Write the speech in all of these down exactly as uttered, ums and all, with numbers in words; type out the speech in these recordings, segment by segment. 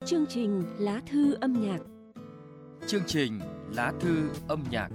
Chương trình Lá thư âm nhạc. Chương trình Lá thư âm nhạc.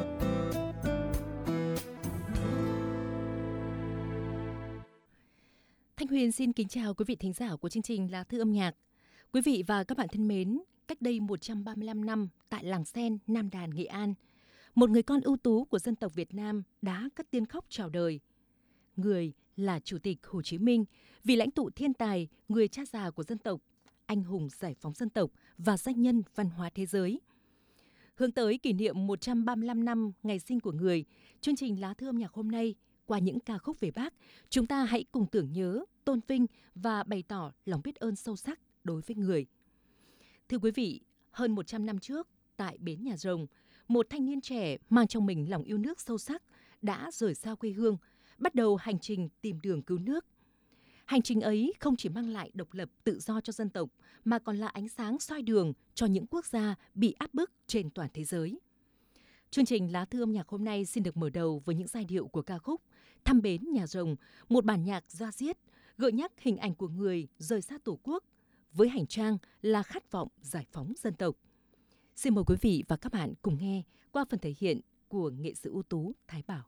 Thanh Huyền xin kính chào quý vị thính giả của chương trình Lá thư âm nhạc. Quý vị và các bạn thân mến, cách đây một trăm ba mươi lăm năm tại Làng Sen, Nam Đàn, Nghệ An, một người con ưu tú của dân tộc Việt Nam đã cất tiếng khóc chào đời. Người là Chủ tịch Hồ Chí Minh, vị lãnh tụ thiên tài, người cha già của dân tộc, anh hùng giải phóng dân tộc và danh nhân văn hóa thế giới. Hướng tới kỷ niệm một trăm ba mươi lăm năm ngày sinh của người, chương trình Lá thư âm nhạc hôm nay, qua những ca khúc về Bác, chúng ta hãy cùng tưởng nhớ, tôn vinh và bày tỏ lòng biết ơn sâu sắc đối với người. Thưa quý vị, hơn một trăm năm trước, tại bến Nhà Rồng, một thanh niên trẻ mang trong mình lòng yêu nước sâu sắc đã rời xa quê hương, bắt đầu hành trình tìm đường cứu nước. Hành trình ấy không chỉ mang lại độc lập tự do cho dân tộc, mà còn là ánh sáng soi đường cho những quốc gia bị áp bức trên toàn thế giới. Chương trình Lá thư âm nhạc hôm nay xin được mở đầu với những giai điệu của ca khúc Thăm bến Nhà Rồng, một bản nhạc da diết, gợi nhắc hình ảnh của người rời xa Tổ quốc, với hành trang là khát vọng giải phóng dân tộc. Xin mời quý vị và các bạn cùng nghe qua phần thể hiện của nghệ sĩ ưu tú Thái Bảo.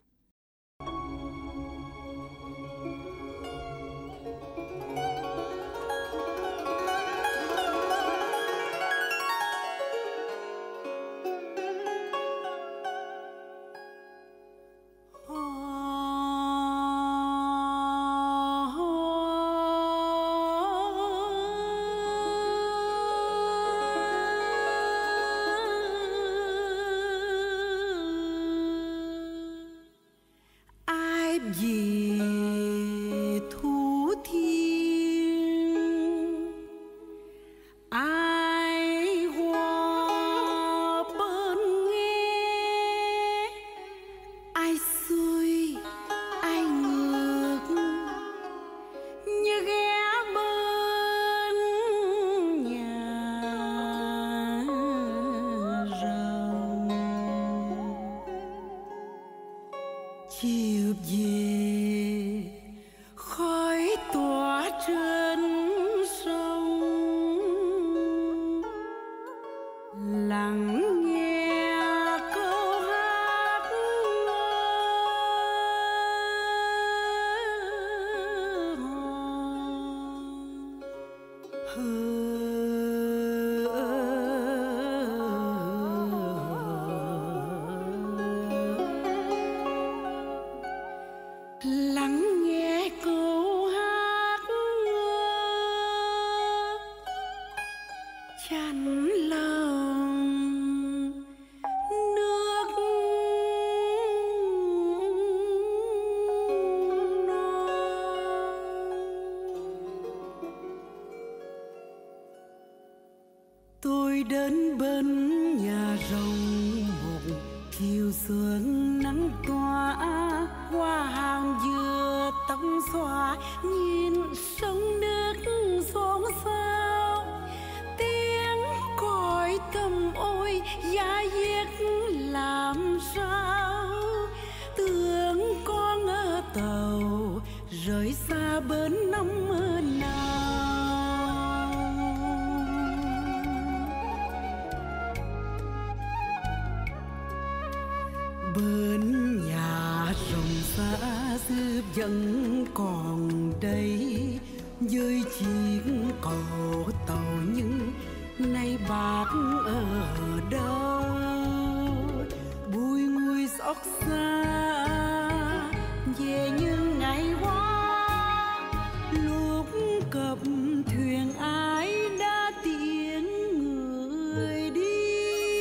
Về thú thiên ai hoa bên nghe, ai xuôi ai ngược như ghé bên nhà rồng. Chiều về khói tỏa trên sông, lắng nghe câu hát hò. Lắng nghe câu hát chăn lòng nước non. Tôi đến bên nhà rồng một chiều sương nắng tỏa, hoa hàng dừa tóc xóa, nhìn sông nước xôn xao. Tiếng còi cầm ôi da diết làm sao, tưởng con ở tàu rời xa bến năm nào. Bên nhà rồng xa xưa vẫn còn đây, với chiếc cầu tàu nhưng nay bác ở đâu. Bùi ngùi xót xa về những ngày qua, lúc cập thuyền ai đã tiễn người đi.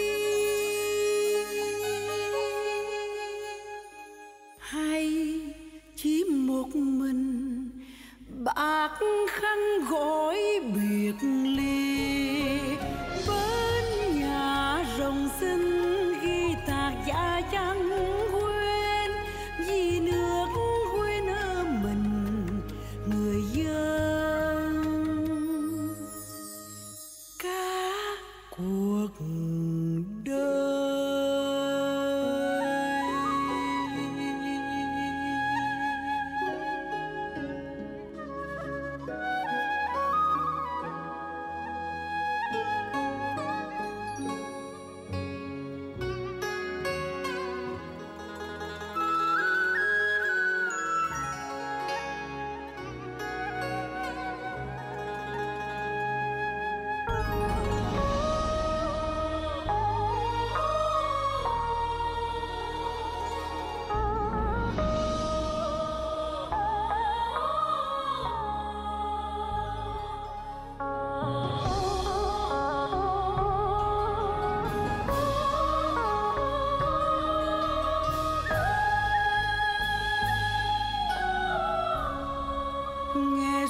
Hay chỉ một mình bác khăn gối biệt ly, bên nhà rồng xin ghi tạc dạ chẳng quên, vì nước quên ở mình người dân. Cả cuộc đời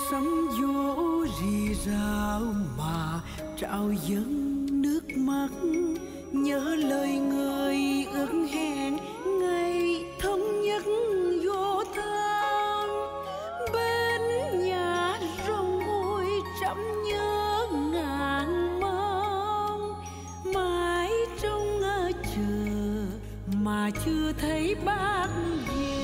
sấm vỗ rì rào mà trao dâng nước mắt, nhớ lời người ước hẹn ngày thống nhất vô tham. Bên nhà rồng ôi trăm nhớ ngàn mong, mãi trông chờ mà chưa thấy bác về.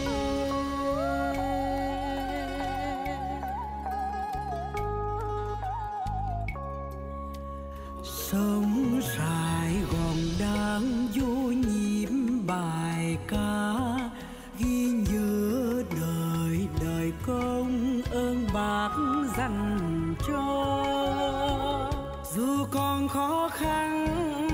Sông Sài Gòn đang vô nhịp bài ca, ghi nhớ đời đời công ơn bác dành cho. Dù còn khó khăn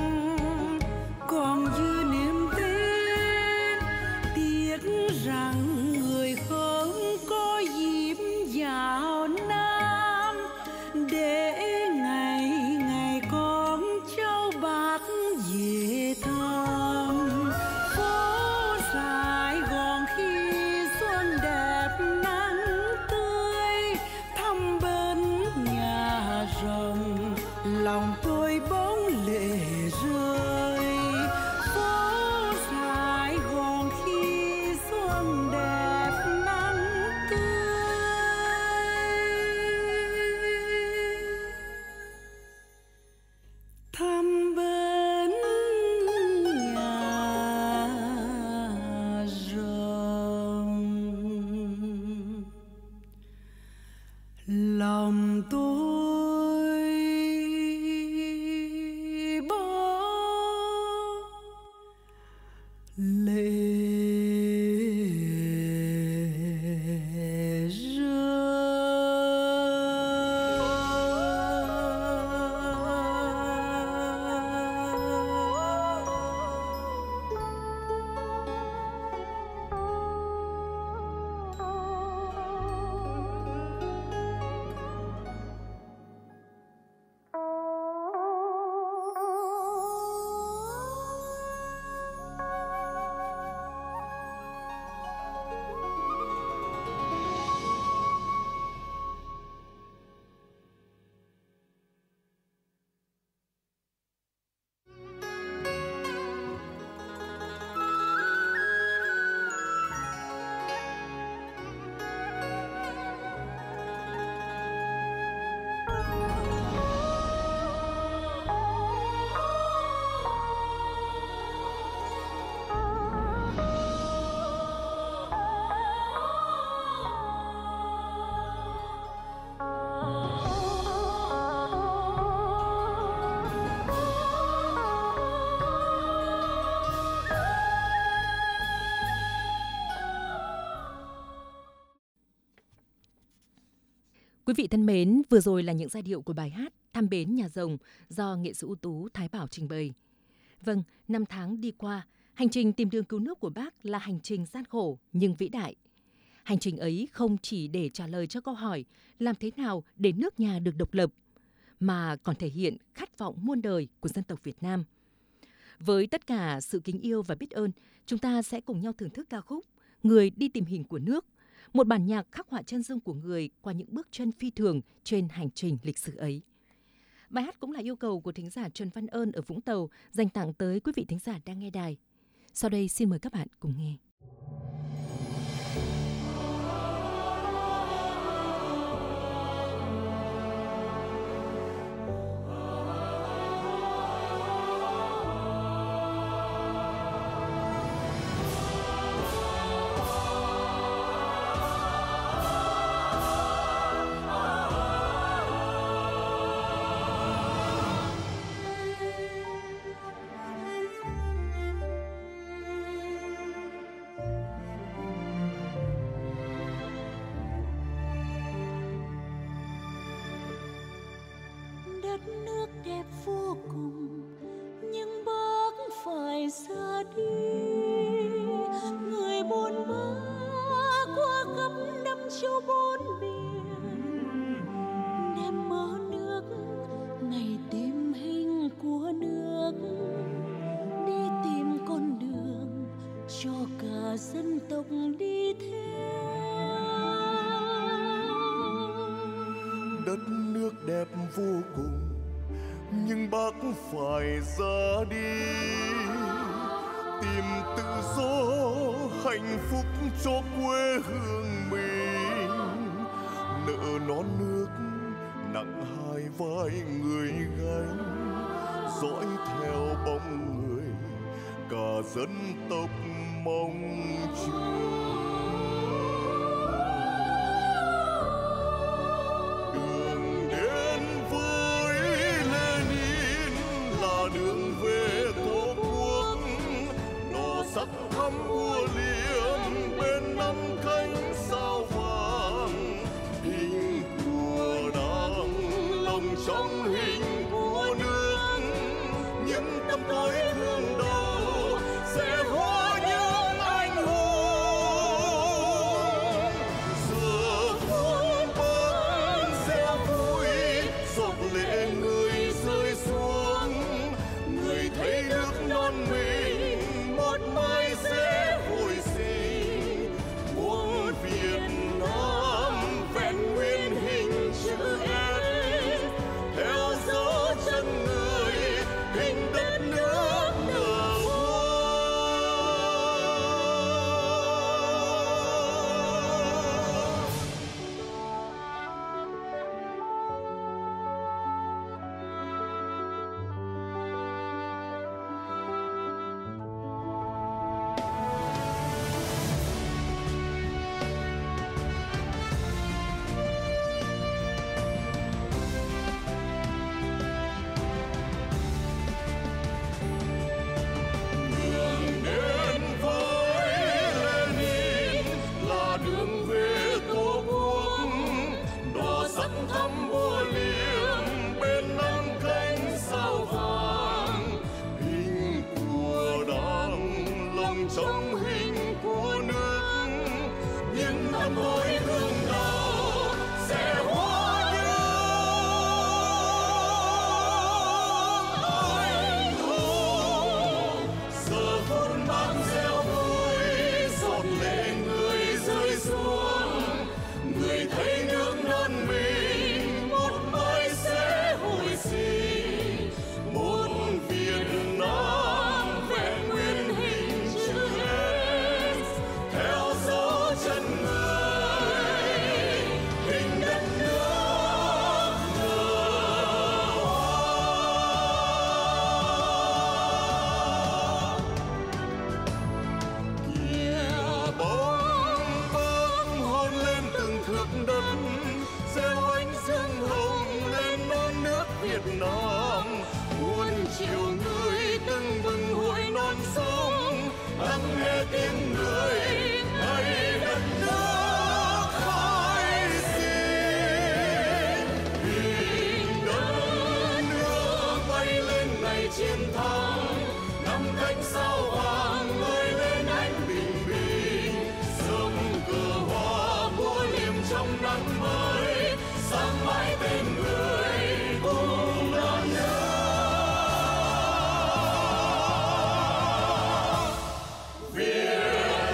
còn dư niềm tin, tiếc rằng người không có dịp vào Nam để ngày ngày con cháu bác về thăm. Phố Sài Gòn khi xuân đẹp nắng tươi, thăm bên nhà rồng lòng tôi bỗng lệ rơi. Phố Sài Gòn khi xuân đẹp nắng tươi, thăm bên nhà rồng lòng tôi bỗng lệ Quý vị thân mến, vừa rồi là những giai điệu của bài hát Thăm Bến Nhà Rồng do nghệ sĩ ưu tú Thái Bảo trình bày. Vâng, năm tháng đi qua, hành trình tìm đường cứu nước của bác là hành trình gian khổ nhưng vĩ đại. Hành trình ấy không chỉ để trả lời cho câu hỏi làm thế nào để nước nhà được độc lập, mà còn thể hiện khát vọng muôn đời của dân tộc Việt Nam. Với tất cả sự kính yêu và biết ơn, chúng ta sẽ cùng nhau thưởng thức ca khúc Người đi tìm hình của nước, một bản nhạc khắc họa chân dung của người qua những bước chân phi thường trên hành trình lịch sử ấy. Bài hát cũng là yêu cầu của thính giả Trần Văn Ơn ở Vũng Tàu dành tặng tới quý vị thính giả đang nghe đài. Sau đây xin mời các bạn cùng nghe. Đất nước đẹp vô cùng nhưng bác phải ra đi, người buồn bã qua khắp năm châu bốn biển, đem mơ nước ngày tìm hình của nước, đi tìm con đường cho cả dân tộc đi theo. đất nước đẹp vô cùng, nhưng bác phải ra đi tìm tự do hạnh phúc cho quê hương mình. Nợ non nước nặng hai vai người gánh, dõi theo bóng người cả dân tộc mong chờ. Đường đến với Lenin là đường về Tổ quốc, đỏ sắc thắm của liềm bên năm cánh sao vàng. Hình của Đảng lồng trong hình của nước, những tấm tối thương đau sẽ hóa những anh hùng. Giờ phút bác sẽ vui, giọt lệ người rơi xuống, người thấy nước non mình một mai sẽ hồi sinh. Muôn Việt Nam vẹn nguyên hình chữ S, theo dấu chân người hình đất nước nở hoa. Đường đến với Lenin là đường về Tổ quốc, đỏ sắc thắm búa liềm bên năm cánh sao vàng. Hình của Đảng lồng trong hình của nước, những năm tháng thương đau sẽ hóa những anh hùng. Giờ phút bác gieo vui, giọt lệ người rơi xuống, người thấy nước non mình một mai sẽ hồi sinh. Một Việt Nam vẹn nguyên hình chữ S, theo dấu chân người hình đất nước nở hoa. Kìa bóng bác hôn lên từng thước đất, gieo ánh dương hồng lên non nước Việt Nam. Muôn triệu người tưng bừng hội non sông, lắng nghe tiếng người ngày đất nước khai sinh. Hình đất nước bay lên ngày chiến thắng, năm cánh sao vàng ngời lên ánh bình minh. Sông cờ hoa múa liềm trong nắng mới, sáng mãi tên người cùng non nước. Việt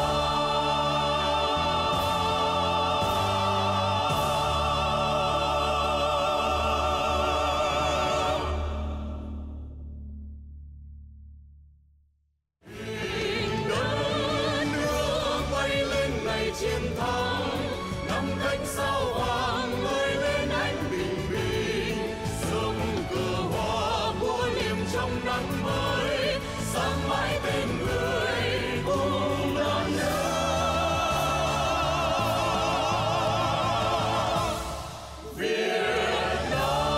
Nam. Hình đất nước bay lên ngày chiến thắng, năm cánh sao vàng ngời lên ánh bình minh. Sông cờ hoa múa liềm trong nắng mới, sáng mãi tên người cùng non nước. Việt Nam.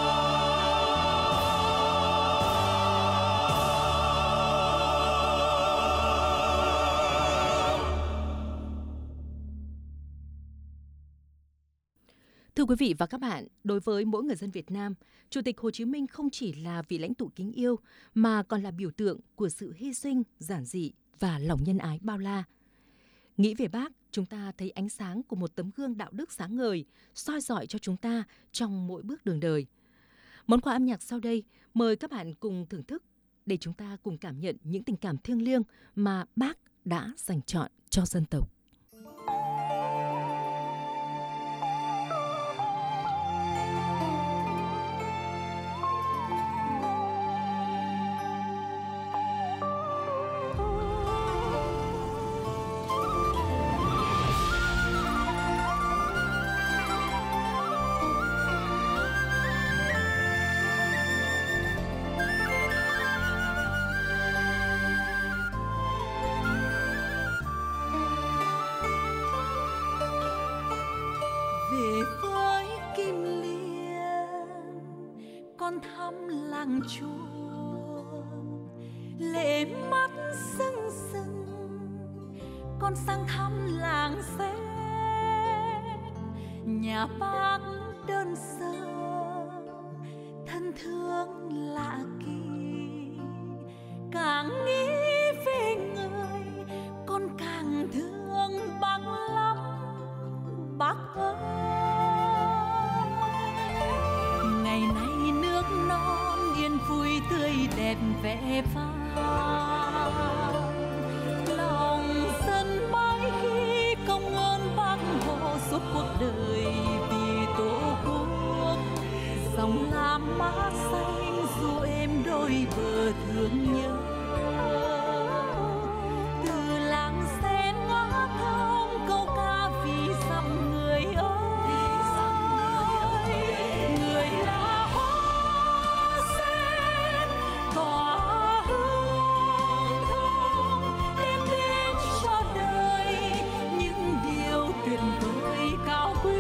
Thưa quý vị và các bạn, đối với mỗi người dân Việt Nam, Chủ tịch Hồ Chí Minh không chỉ là vị lãnh tụ kính yêu mà còn là biểu tượng của sự hy sinh, giản dị và lòng nhân ái bao la. Nghĩ về Bác, chúng ta thấy ánh sáng của một tấm gương đạo đức sáng ngời, soi rọi cho chúng ta trong mỗi bước đường đời. Món quà âm nhạc sau đây, mời các bạn cùng thưởng thức để chúng ta cùng cảm nhận những tình cảm thiêng liêng mà Bác đã dành chọn cho dân tộc. làng chuông, lệ mắt sưng sưng con sang thăm làng sen. Nhà bác đơn sơ thân thương lạ kỳ, càng nghĩ về người con càng thương bác lắm bác ơi. Ngày nay nước non yên vui tươi đẹp vẻ vang, lòng dân mãi khi công ơn bác Hồ suốt cuộc đời vì tổ quốc. Dòng lam mát xanh dù êm đôi bờ thương nhớ, từ làng sen ngõ thông câu ca vì dặm người ơi. Người là hoa sen tỏa hương thơm đem đến cho đời những điều tuyệt vời cao quý.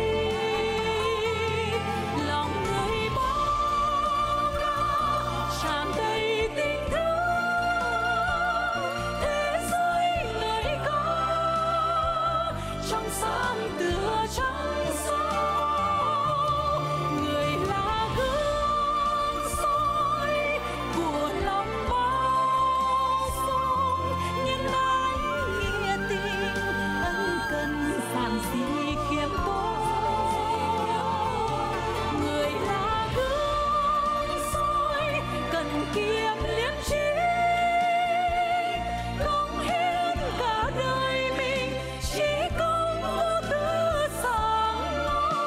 Lòng người bao la tràn đầy tình thương, thế giới ngợi ca trong sáng tựa trăng sao. Người là gương soi của lòng bao dung, nhân ái nghĩa tình ân cần giản dị khiêm tốn. Người là gương soi cần kiệm liêm chính, cống hiến cả đời mình chỉ công vô tư sáng ngời.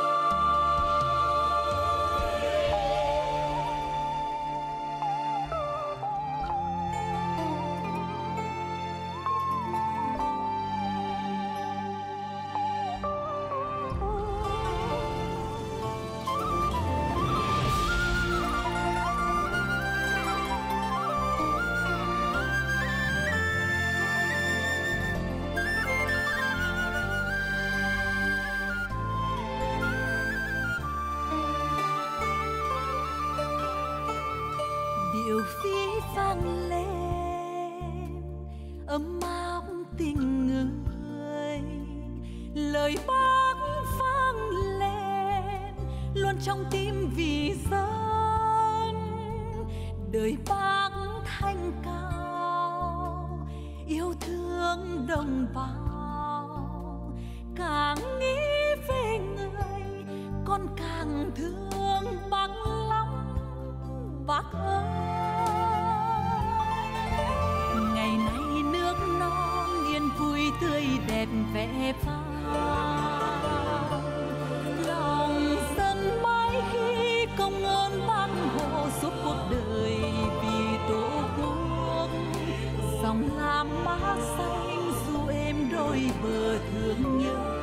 Điệu phí vang lên ấm áp tình người, lời bác vang lên luôn trong tim vì dân. Đời bác thanh cao yêu thương đồng bào, càng nghĩ về người con càng thương bác lắm bác ơi. Ngày nay nước non yên vui tươi đẹp vẻ vang, lòng dân mãi khi công ơn bác Hồ suốt cuộc đời vì tổ quốc. Dòng lam mát xanh dù êm đôi bờ thương nhớ,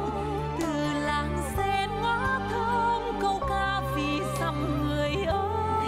từ làng sen ngõ thơm câu ca vì dặm người ơi.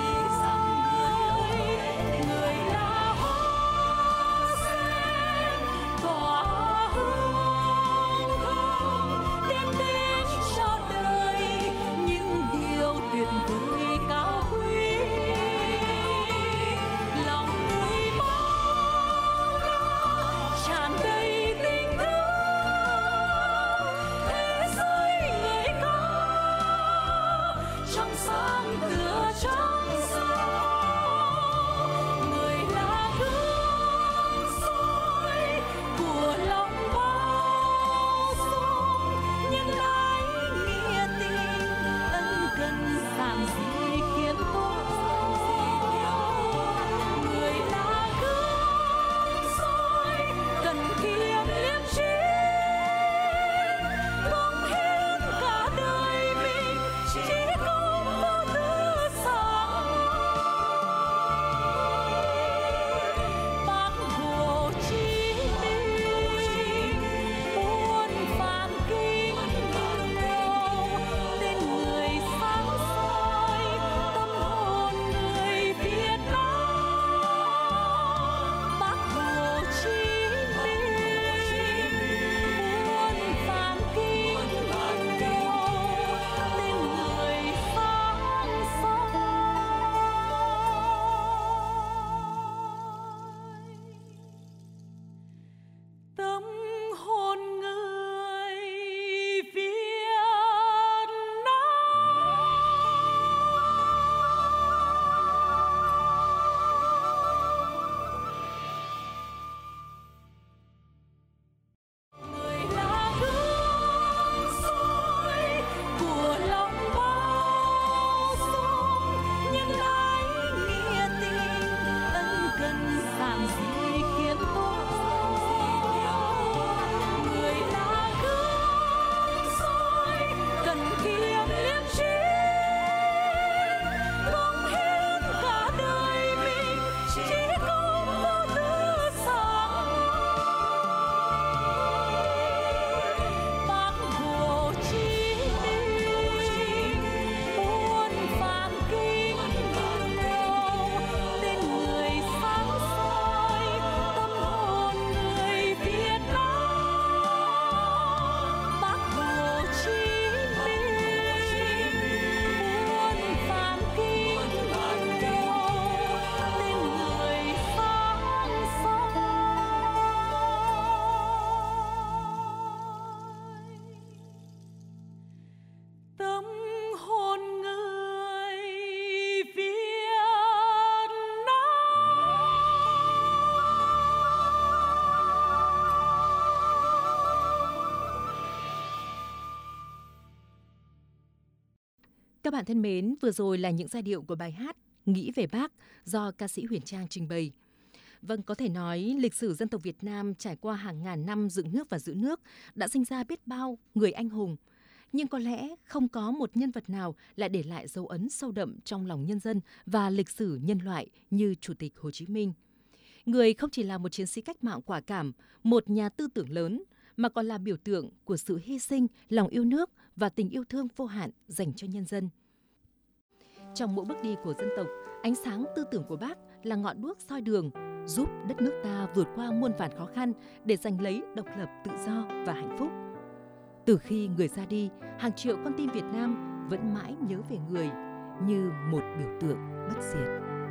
Các bạn thân mến, vừa rồi là những giai điệu của bài hát Nghĩ về Bác do ca sĩ Huyền Trang trình bày. Vâng, có thể nói lịch sử dân tộc Việt Nam trải qua hàng ngàn năm dựng nước và giữ nước đã sinh ra biết bao người anh hùng. Nhưng có lẽ không có một nhân vật nào lại để lại dấu ấn sâu đậm trong lòng nhân dân và lịch sử nhân loại như Chủ tịch Hồ Chí Minh. Người không chỉ là một chiến sĩ cách mạng quả cảm, một nhà tư tưởng lớn, mà còn là biểu tượng của sự hy sinh, lòng yêu nước và tình yêu thương vô hạn dành cho nhân dân. Trong mỗi bước đi của dân tộc, ánh sáng tư tưởng của Bác là ngọn đuốc soi đường, giúp đất nước ta vượt qua muôn vàn khó khăn để giành lấy độc lập, tự do và hạnh phúc. Từ khi người ra đi, hàng triệu con tim Việt Nam vẫn mãi nhớ về người như một biểu tượng bất diệt.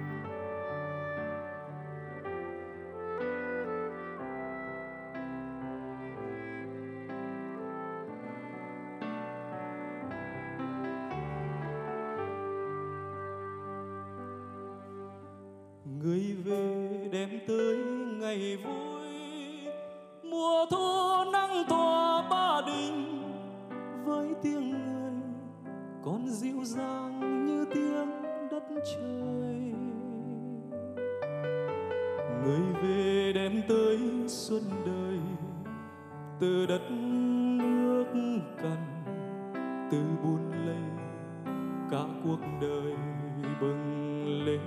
Người về đem tới ngày vui, mùa thu nắng tỏa Ba Đình, với tiếng người còn dịu dàng như tiếng đất trời. Người về đem tới xuân đời, từ đất nước cằn, từ buồn lầy cả cuộc đời bừng lên.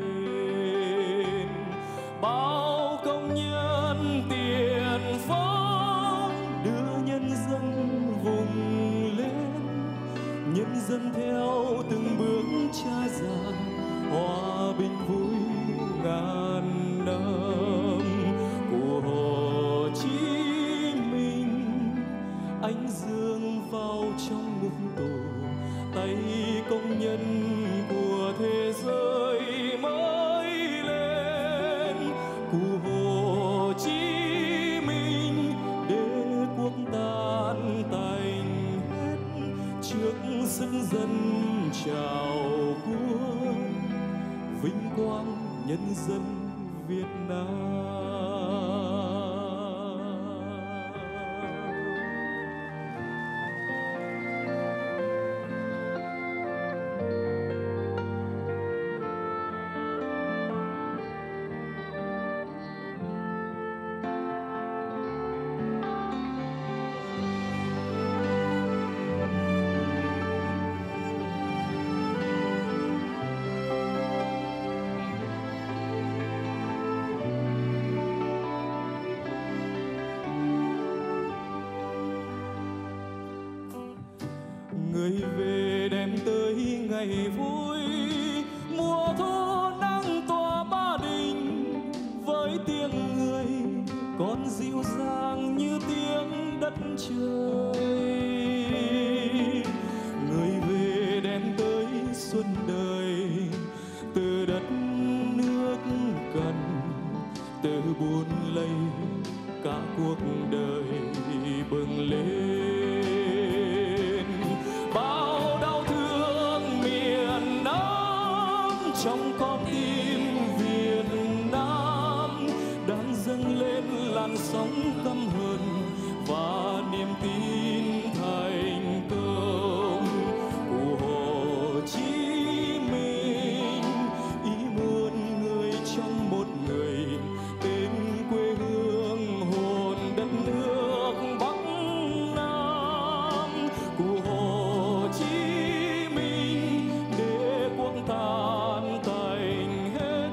Bao công nhân tiền phong đưa nhân dân vùng lên, nhân dân theo từng bước cha già, hòa bình vui ngàn năm của Hồ Chí Minh. Ánh dương vào trong ngục tù, tay công nhân của thế giới mới lên. Của Hồ Chí Minh đế quốc tan tành hết, trước sức dân chào quân, vinh quang nhân dân Việt Nam. Người về đem tới ngày vui, mùa thu nắng tỏa Ba Đình, với tiếng người còn dịu dàng như tiếng đất trời. Người về đem tới xuân đời, từ đất nước cằn, từ buồn lầy cả cuộc đời bừng lên. Bao đau thương miền Nam trong con tim Việt Nam đang dâng lên làn sóng căm hờn và niềm tin thành công của Hồ Chí Minh. Ý muôn người trong một người, tên quê hương hồn đất nước Bắc Nam của Hồ Chí Minh. Đế quốc tan tành hết,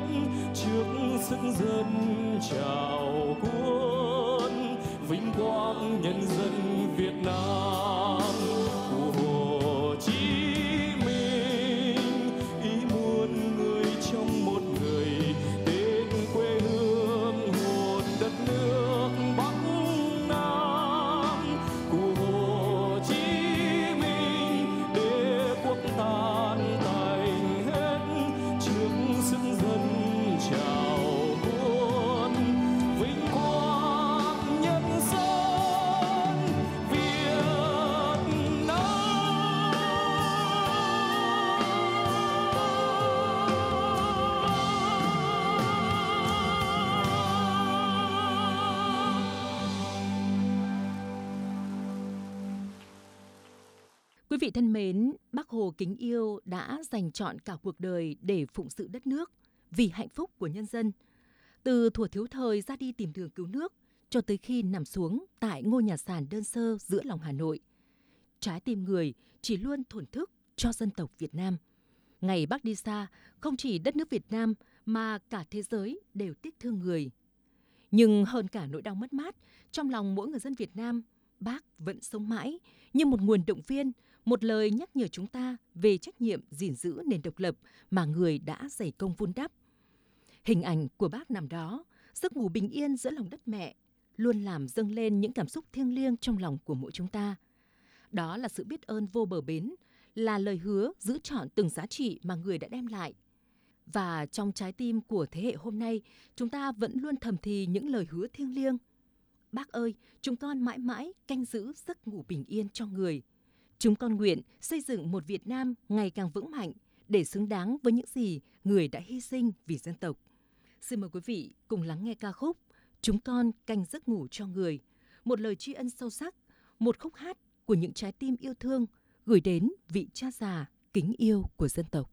Quý vị thân mến, Bác Hồ kính yêu đã dành trọn cả cuộc đời để phụng sự đất nước, vì hạnh phúc của nhân dân. Từ thuở thiếu thời ra đi tìm đường cứu nước, cho tới khi nằm xuống tại ngôi nhà sàn đơn sơ giữa lòng Hà Nội. Trái tim người chỉ luôn thổn thức cho dân tộc Việt Nam. Ngày Bác đi xa, không chỉ đất nước Việt Nam mà cả thế giới đều tiếc thương người. Nhưng hơn cả nỗi đau mất mát, trong lòng mỗi người dân Việt Nam, Bác vẫn sống mãi như một nguồn động viên, một lời nhắc nhở chúng ta về trách nhiệm gìn giữ nền độc lập mà người đã dày công vun đắp. Hình ảnh của Bác nằm đó, giấc ngủ bình yên giữa lòng đất mẹ, luôn làm dâng lên những cảm xúc thiêng liêng trong lòng của mỗi chúng ta. Đó là sự biết ơn vô bờ bến, là lời hứa giữ trọn từng giá trị mà người đã đem lại. Và trong trái tim của thế hệ hôm nay, chúng ta vẫn luôn thầm thì những lời hứa thiêng liêng. Bác ơi, chúng con mãi mãi canh giữ giấc ngủ bình yên cho người. Chúng con nguyện xây dựng một Việt Nam ngày càng vững mạnh để xứng đáng với những gì người đã hy sinh vì dân tộc. Xin mời quý vị cùng lắng nghe ca khúc Chúng con canh giấc ngủ cho người, một lời tri ân sâu sắc, một khúc hát của những trái tim yêu thương gửi đến vị cha già kính yêu của dân tộc.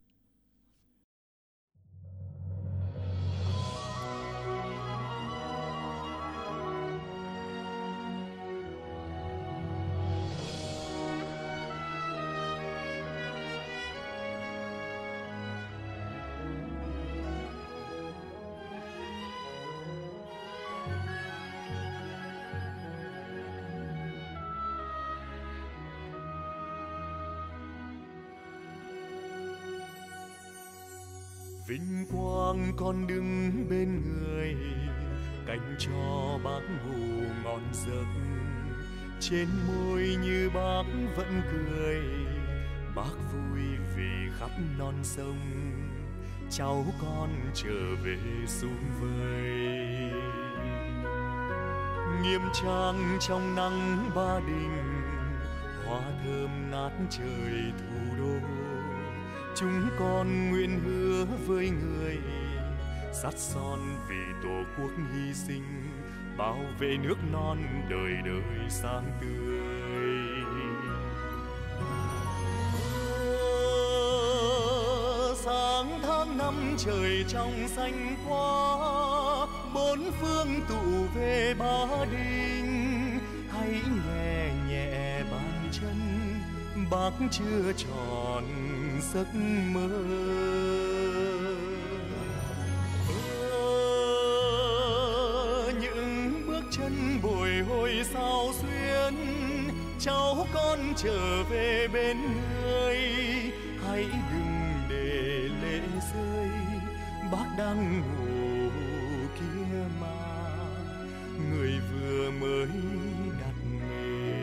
Vinh quang con đứng bên người, canh cho bác ngủ ngon giấc. Trên môi như bác vẫn cười, bác vui vì khắp non sông. Cháu con trở về sum vầy, nghiêm trang trong nắng Ba Đình, hoa thơm ngát trời thủ đô. Chúng con nguyện hứa với người, sắt son vì Tổ quốc hy sinh, bảo vệ nước non đời đời sáng tươi. Sáng tháng năm trời trong xanh quá, bốn phương tụ về Ba Đình. Hãy nhẹ nhẹ bàn chân, bác chưa tròn giấc mơ. Ờ, những bước chân bồi hồi sao xuyên, cháu con trở về bên người. Hãy đừng để lệ rơi, bác đang ngủ kia mà, người vừa mới đặt nghề.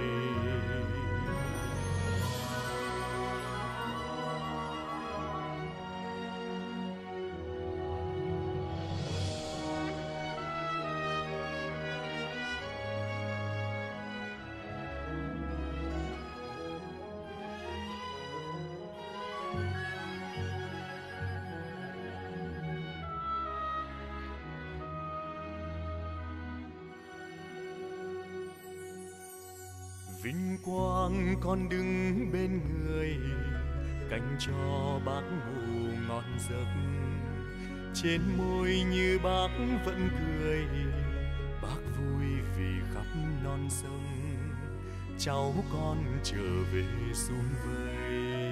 Vinh quang con đứng bên người, canh cho bác ngủ ngon giấc. Trên môi như bác vẫn cười, bác vui vì khắp non sông. Cháu con trở về sum vầy,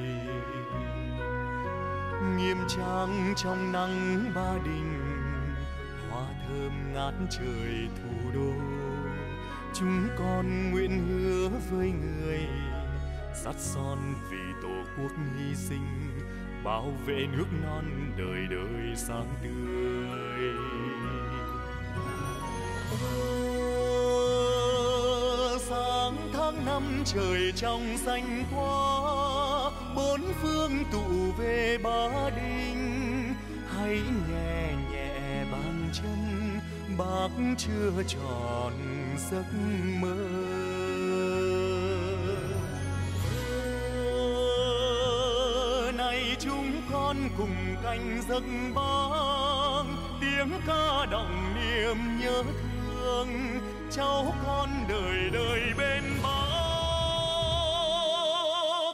nghiêm trang trong nắng Ba Đình, hoa thơm ngát trời thủ đô. Chúng con nguyện hứa với người, sắt son vì Tổ quốc hy sinh, bảo vệ nước non đời đời sáng tươi. Ờ, sáng tháng năm trời trong xanh quá, bốn phương tụ về Ba Đình. Hãy nhẹ nhẹ bàn chân, bác chưa tròn giấc mơ. Ờ, này chúng con cùng canh giấc bác, tiếng ca đọng niềm nhớ thương. Cháu con đời đời bên bác,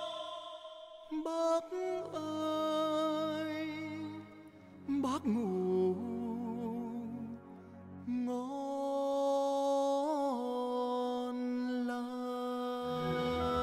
bác ngủ ngon lành.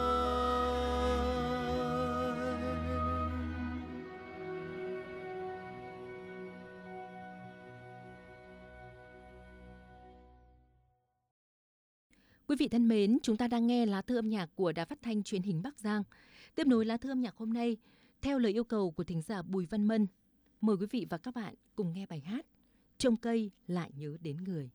Quý vị thân mến, chúng ta đang nghe lá thư âm nhạc của Đài Phát thanh Truyền hình Bắc Giang. Tiếp nối lá thư âm nhạc hôm nay, theo lời yêu cầu của thính giả Bùi Văn Mân, mời quý vị và các bạn cùng nghe bài hát Trông cây lại nhớ đến người.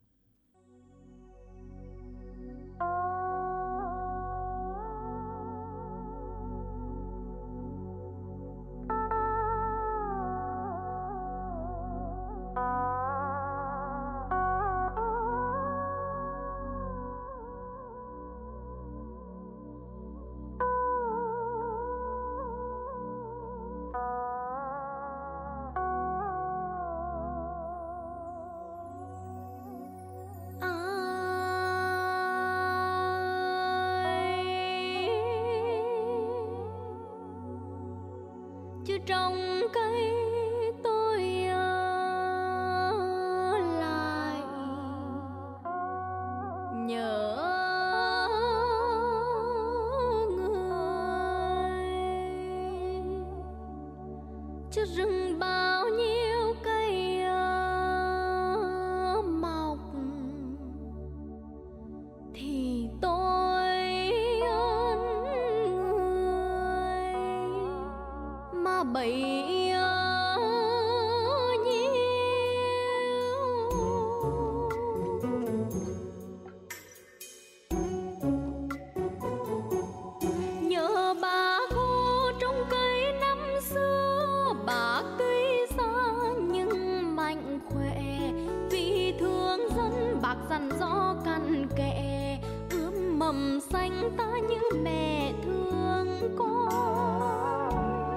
Chứ trong cây tôi lại nhớ người, chứ rừng bao nhiêu cây mọc thì tôi ơn người mà bấy dằn gió cằn kẽ ươm mầm xanh ta như mẹ thương con.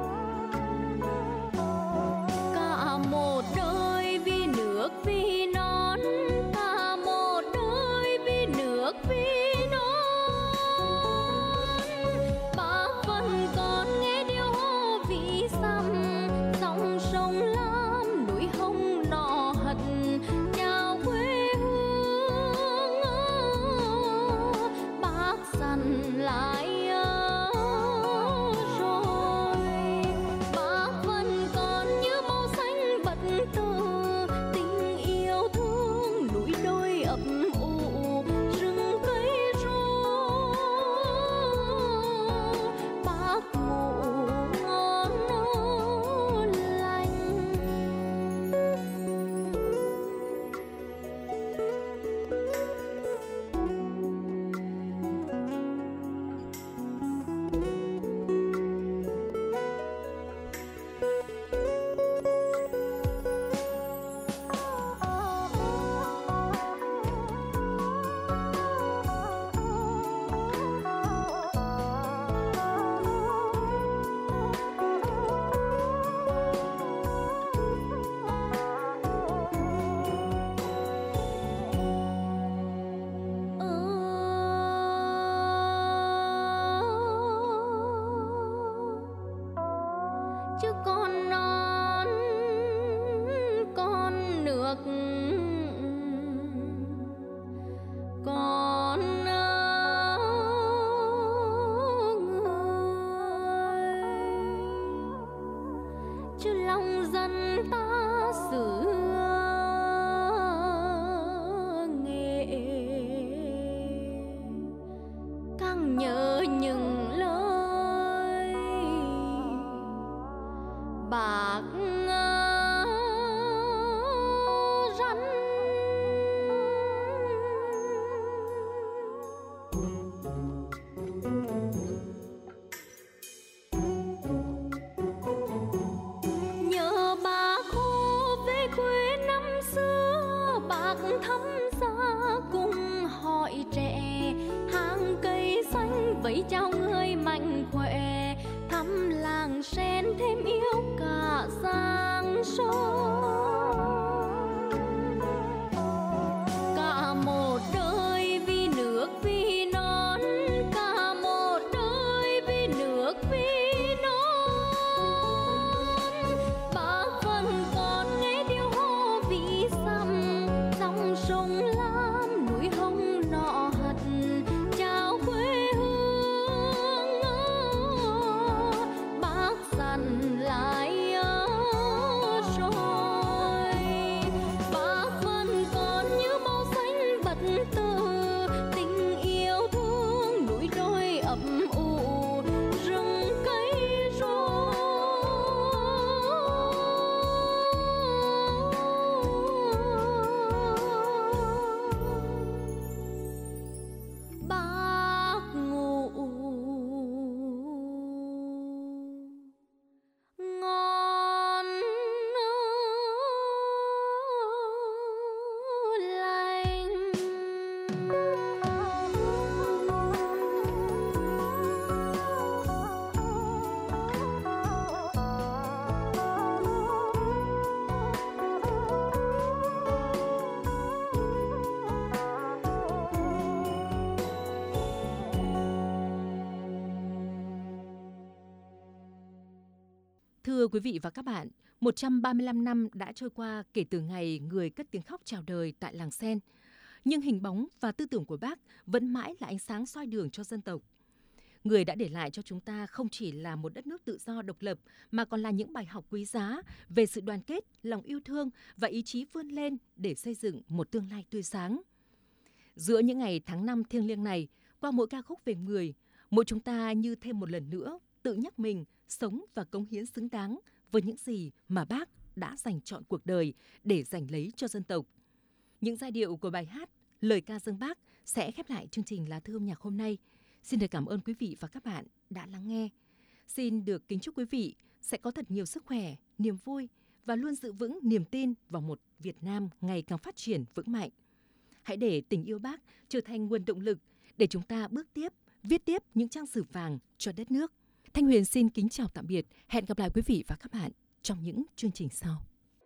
Cả một đời vì nước vì non, cả một đời vì nước vì non. Bác vẫn còn nghe điệu hò vì xăm dòng sông Lam núi Hồng nọ hận chào quê lại rồi. Bác vẫn còn như màu xanh vật tư, tình yêu thương núi đôi ấp ủ rừng cây ru. Bác ngủ ngon lành. Chứ con non con nước con người, chứ lòng dân ta xưa nghệ càng nhớ những lời bác rắn. Nhớ bác Hồ về quê năm xưa, bác thăm xa cùng hỏi trẻ hàng cây xanh vẫy chào người mạnh khỏe, thăm làng sen thêm yêu cả giang sông. Cả một đời vì nước vì non, cả một đời vì nước vì non. Bác vẫn còn nghe điệu Thưa quý vị và các bạn, một trăm ba mươi lăm năm đã trôi qua kể từ ngày người cất tiếng khóc chào đời tại làng Sen. Nhưng hình bóng và tư tưởng của Bác vẫn mãi là ánh sáng soi đường cho dân tộc. Người đã để lại cho chúng ta không chỉ là một đất nước tự do độc lập, mà còn là những bài học quý giá về sự đoàn kết, lòng yêu thương và ý chí vươn lên để xây dựng một tương lai tươi sáng. Giữa những ngày tháng năm thiêng liêng này, qua mỗi ca khúc về người, mỗi chúng ta như thêm một lần nữa tự nhắc mình sống và cống hiến xứng đáng với những gì mà Bác đã dành trọn cuộc đời để giành lấy cho dân tộc. Những giai điệu của bài hát Lời ca dâng Bác sẽ khép lại chương trình Lá thư âm nhạc hôm nay. Xin được cảm ơn quý vị và các bạn đã lắng nghe. Xin được kính chúc quý vị sẽ có thật nhiều sức khỏe, niềm vui và luôn giữ vững niềm tin vào một Việt Nam ngày càng phát triển vững mạnh. Hãy để tình yêu Bác trở thành nguồn động lực để chúng ta bước tiếp, viết tiếp những trang sử vàng cho đất nước. Thanh Huyền xin kính chào tạm biệt. Hẹn gặp lại quý vị và các bạn trong những chương trình sau.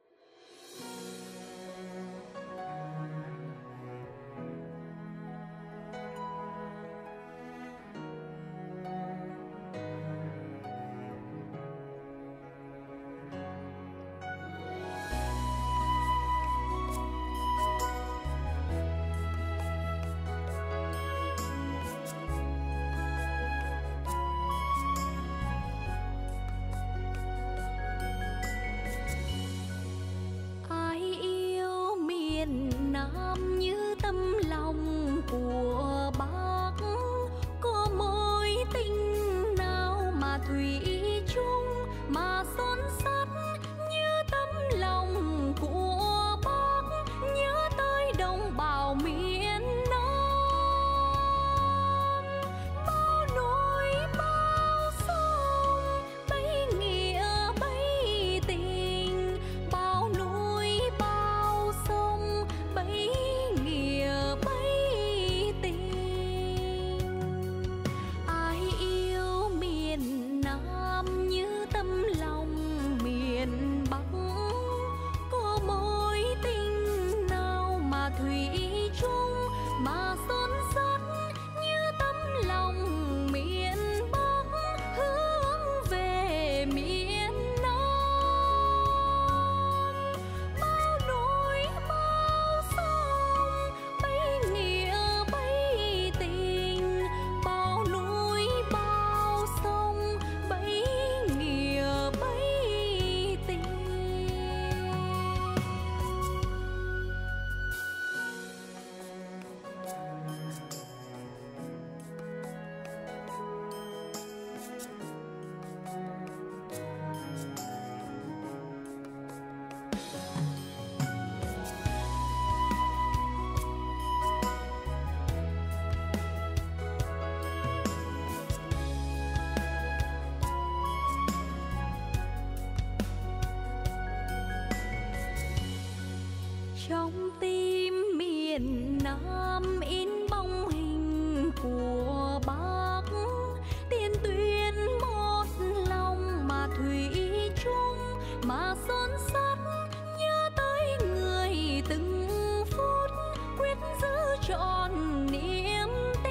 Trong tim miền Nam in bóng hình của Bác, tiền tuyến một lòng mà thủy chung mà son sắt, nhớ tới người từng phút quyết giữ trọn niềm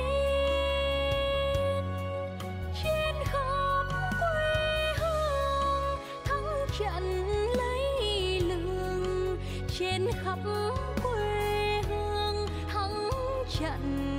tin. Trên khắp quê hương thắng trận lấy lừng, trên khắp quê hương thắng trận